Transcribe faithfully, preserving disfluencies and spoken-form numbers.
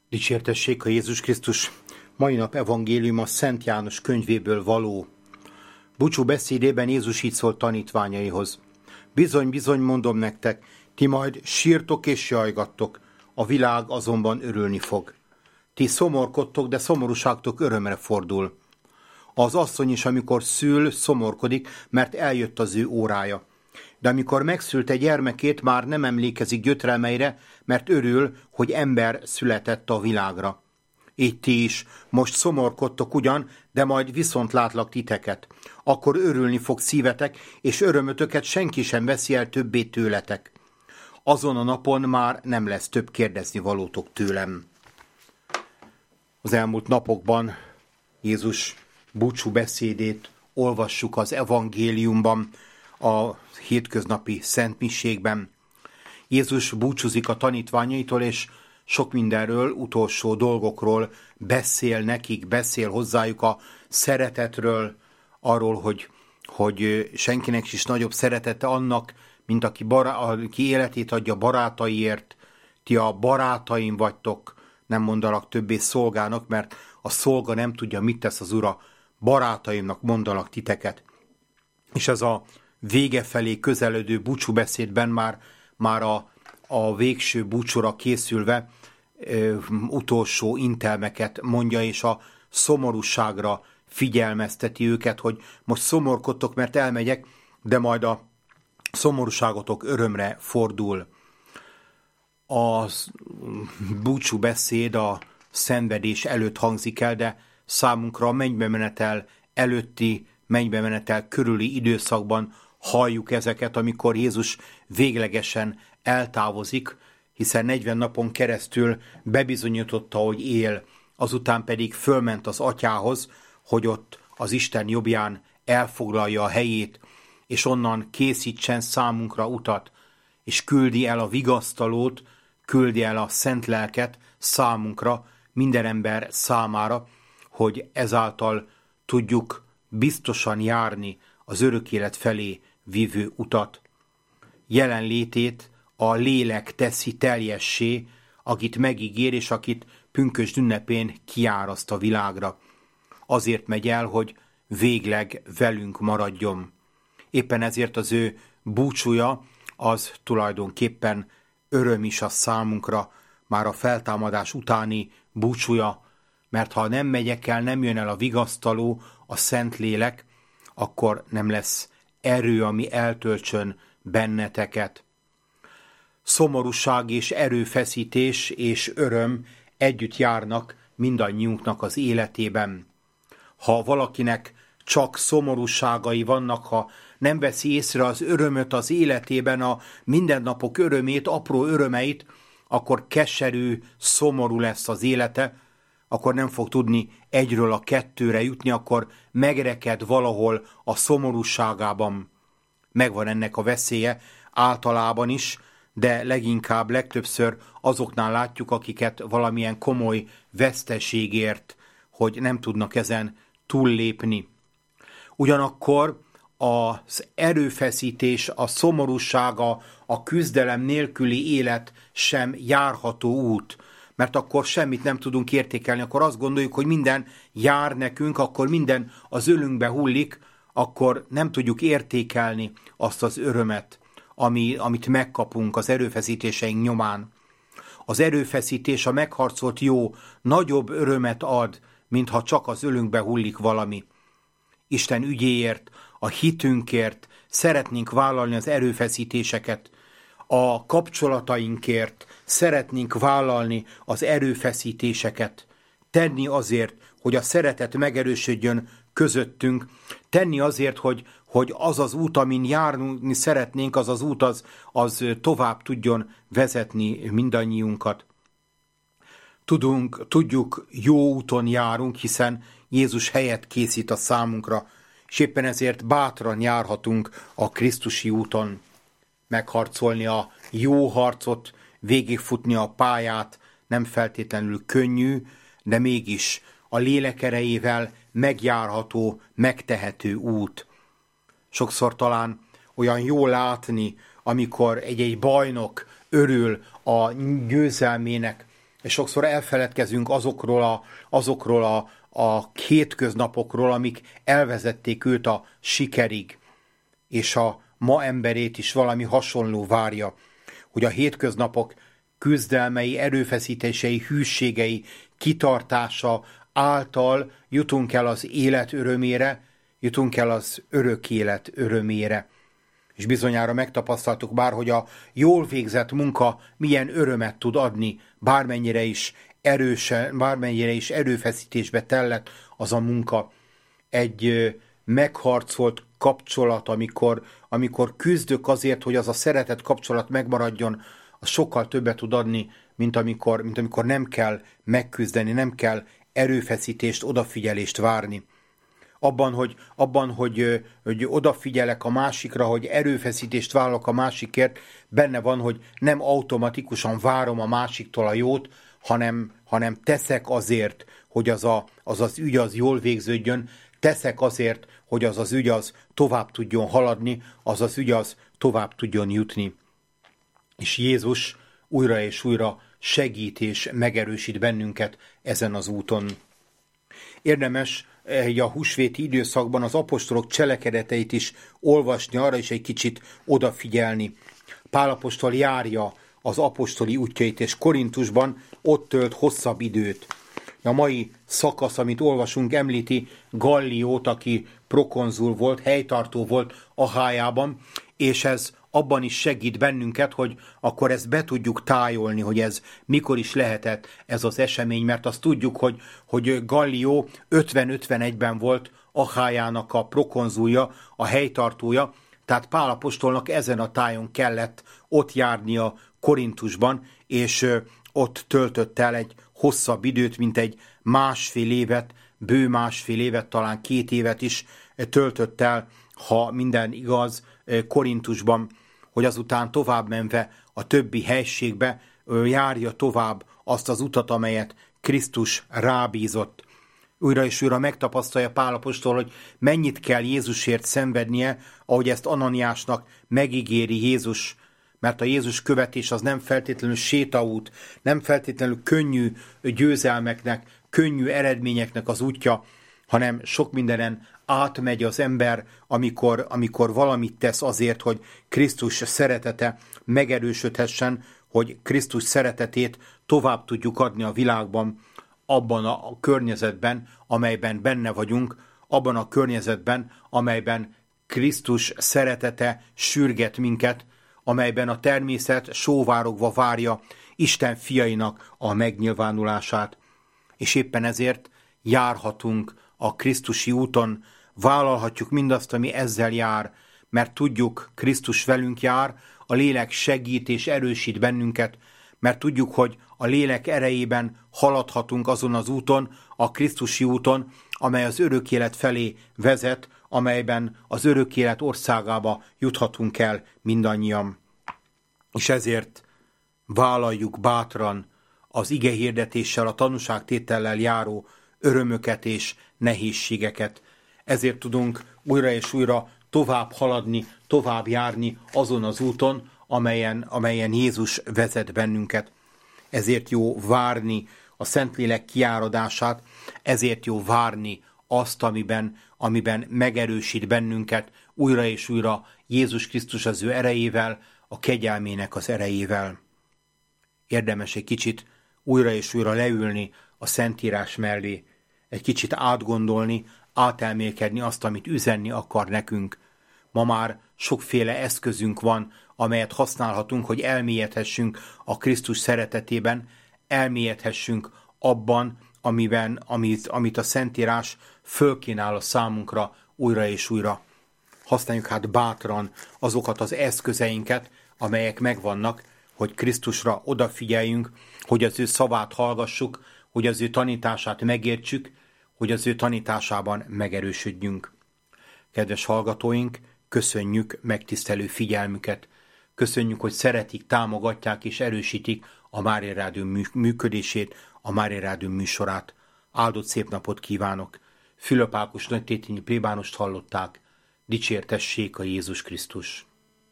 Dicsértessék a Jézus Krisztus! Mai nap evangélium a Szent János könyvéből való. Búcsú beszédében Jézus így szólt tanítványaihoz. Bizony, bizony mondom nektek, ti majd sírtok és jajgattok, a világ azonban örülni fog. Ti szomorkodtok, de szomorúságtok örömre fordul. Az asszony is, amikor szül, szomorkodik, mert eljött az ő órája. De amikor megszülte gyermekét, már nem emlékezik gyötrelmeire, mert örül, hogy ember született a világra. Így ti is most szomorkodtok ugyan, de majd viszont látlak titeket. Akkor örülni fog szívetek, és örömötöket senki sem veszi el többé tőletek. Azon a napon már nem lesz több kérdezni valótok tőlem. Az elmúlt napokban Jézus búcsú beszédét olvassuk az evangéliumban, a hétköznapi szentmiségben. Jézus búcsúzik a tanítványaitól, és sok mindenről, utolsó dolgokról beszél nekik, beszél hozzájuk a szeretetről, arról, hogy, hogy senkinek is nagyobb szeretete annak, mint aki, bará, aki életét adja barátaiért. Ti a barátaim vagytok, nem mondalak többé szolgának, mert a szolga nem tudja, mit tesz az ura. Barátaimnak mondalak titeket. És ez a vége felé közeledő búcsúbeszédben már, már a, a végső búcsúra készülve ö, utolsó intelmeket mondja, és a szomorúságra figyelmezteti őket, hogy most szomorkodtok, mert elmegyek, de majd a szomorúságotok örömre fordul. A búcsúbeszéd a szenvedés előtt hangzik el, de számunkra a mennybe menetel előtti, mennybe menetel körüli időszakban halljuk ezeket, amikor Jézus véglegesen eltávozik, hiszen negyven napon keresztül bebizonyította, hogy él, azután pedig fölment az Atyához, hogy ott az Isten jobbján elfoglalja a helyét, és onnan készítsen számunkra utat, és küldi el a vigasztalót, küldi el a szent lelket számunkra, minden ember számára, hogy ezáltal tudjuk biztosan járni az örök élet felé vívő utat. Jelenlétét a lélek teszi teljessé, akit megígér, és akit pünkösd ünnepén kiáraszt a világra. Azért megy el, hogy végleg velünk maradjon. Éppen ezért az ő búcsúja az tulajdonképpen öröm is a számunkra, már a feltámadás utáni búcsúja, mert ha nem megyek el, nem jön el a vigasztaló, a Szentlélek, akkor nem lesz erő, ami eltöltsön benneteket. Szomorúság és erőfeszítés és öröm együtt járnak mindannyiunknak az életében. Ha valakinek csak szomorúságai vannak, ha nem veszi észre az örömöt az életében, a mindennapok örömét, apró örömeit, akkor keserű, szomorú lesz az élete, akkor nem fog tudni egyről a kettőre jutni, akkor megreked valahol a szomorúságában. Megvan ennek a veszélye általában is, de leginkább, legtöbbször azoknál látjuk, akiket valamilyen komoly veszteségért, hogy nem tudnak ezen túllépni. Ugyanakkor az erőfeszítés, a szomorúsága, a küzdelem nélküli élet sem járható út, mert akkor semmit nem tudunk értékelni, akkor azt gondoljuk, hogy minden jár nekünk, akkor minden az ölünkbe hullik, akkor nem tudjuk értékelni azt az örömet, ami, amit megkapunk az erőfeszítéseink nyomán. Az erőfeszítés, a megharcolt jó nagyobb örömet ad, mintha csak az ölünkbe hullik valami. Isten ügyéért, a hitünkért szeretnénk vállalni az erőfeszítéseket, a kapcsolatainkért szeretnénk vállalni az erőfeszítéseket, tenni azért, hogy a szeretet megerősödjön közöttünk, tenni azért, hogy, hogy az az út, amin járni szeretnénk, az az út, az, az tovább tudjon vezetni mindannyiunkat. Tudunk, tudjuk, jó úton járunk, hiszen Jézus helyet készít a számunkra, és éppen ezért bátran járhatunk a Krisztusi úton, megharcolni a jó harcot, végigfutni a pályát, nem feltétlenül könnyű, de mégis a lélek erejével megjárható, megtehető út. Sokszor talán olyan jó látni, amikor egy-egy bajnok örül a győzelmének, és sokszor elfeledkezünk azokról a, azokról a, a hétköznapokról, amik elvezették őt a sikerig, és a ma emberét is valami hasonló várja, hogy a hétköznapok küzdelmei, erőfeszítései, hűségei, kitartása által jutunk el az élet örömére, jutunk el az örök élet örömére. És bizonyára megtapasztaltuk bár, hogy a jól végzett munka milyen örömet tud adni, bármennyire is erősen, bármennyire is erőfeszítésbe tellett az a munka. Egy megharcolt kapcsolat, amikor, amikor küzdök azért, hogy az a szeretett kapcsolat megmaradjon, az sokkal többet tud adni, mint amikor, mint amikor nem kell megküzdeni, nem kell erőfeszítést, odafigyelést várni. Abban, hogy, abban hogy, hogy odafigyelek a másikra, hogy erőfeszítést vállalok a másikért, benne van, hogy nem automatikusan várom a másiktól a jót, hanem, hanem teszek azért, hogy az, a, az az ügy az jól végződjön, teszek azért, hogy az az ügy az tovább tudjon haladni, az az ügy az tovább tudjon jutni. És Jézus újra és újra segít és megerősít bennünket ezen az úton. Érdemes a húsvéti időszakban az apostolok cselekedeteit is olvasni, arra is egy kicsit odafigyelni. Pál apostol járja az apostoli útjait, és Korintusban ott tölt hosszabb időt. A mai szakasz, amit olvasunk, említi Galliót, aki prokonzul volt, helytartó volt Achájában, és ez abban is segít bennünket, hogy akkor ezt be tudjuk tájolni, hogy ez mikor is lehetett ez az esemény, mert azt tudjuk, hogy, hogy Gallió ötven-ötvenegyben volt Achájának a prokonzulja, a helytartója, tehát Pál apostolnak ezen a tájon kellett ott járnia Korintusban, és ott töltött el egy hosszabb időt, mint egy másfél évet, bő másfél évet, talán két évet is töltött el, ha minden igaz, Korintusban, hogy azután tovább menve a többi helységbe járja tovább azt az utat, amelyet Krisztus rábízott. Újra és újra megtapasztalja Pál apostol, hogy mennyit kell Jézusért szenvednie, ahogy ezt Ananiásnak megígéri Jézus, mert a Jézus követés az nem feltétlenül sétaút, nem feltétlenül könnyű győzelmeknek, könnyű eredményeknek az útja, hanem sok mindenen átmegy az ember, amikor, amikor valamit tesz azért, hogy Krisztus szeretete megerősödhessen, hogy Krisztus szeretetét tovább tudjuk adni a világban, abban a környezetben, amelyben benne vagyunk, abban a környezetben, amelyben Krisztus szeretete sürget minket, amelyben a természet sóvárogva várja Isten fiainak a megnyilvánulását. És éppen ezért járhatunk a Krisztusi úton, vállalhatjuk mindazt, ami ezzel jár, mert tudjuk, Krisztus velünk jár, a lélek segít és erősít bennünket, mert tudjuk, hogy a lélek erejében haladhatunk azon az úton, a Krisztusi úton, amely az örök élet felé vezet, amelyben az örök élet országába juthatunk el mindannyian. És ezért vállaljuk bátran az igehirdetéssel, a tanúságtétellel járó örömöket és nehézségeket. Ezért tudunk újra és újra tovább haladni, tovább járni azon az úton, amelyen, amelyen Jézus vezet bennünket. Ezért jó várni a Szentlélek kiáradását, ezért jó várni azt, amiben, amiben megerősít bennünket újra és újra Jézus Krisztus az ő erejével, a kegyelmének az erejével. Érdemes egy kicsit újra és újra leülni a Szentírás mellé, egy kicsit átgondolni, átelmélkedni azt, amit üzenni akar nekünk. Ma már sokféle eszközünk van, amelyet használhatunk, hogy elmélyedhessünk a Krisztus szeretetében, elmélyedhessünk abban, amiben, amit, amit a Szentírás fölkínál a számunkra újra és újra. Használjuk hát bátran azokat az eszközeinket, amelyek megvannak, hogy Krisztusra odafigyeljünk, hogy az ő szavát hallgassuk, hogy az ő tanítását megértsük, hogy az ő tanításában megerősödjünk. Kedves hallgatóink, köszönjük megtisztelő figyelmüket. Köszönjük, hogy szeretik, támogatják és erősítik a Mária Rádió működését, a Mária Rádió műsorát. Áldott szép napot kívánok! Fülöp Ákos nagytétényi plébánost hallották. Dicsértessék a Jézus Krisztus!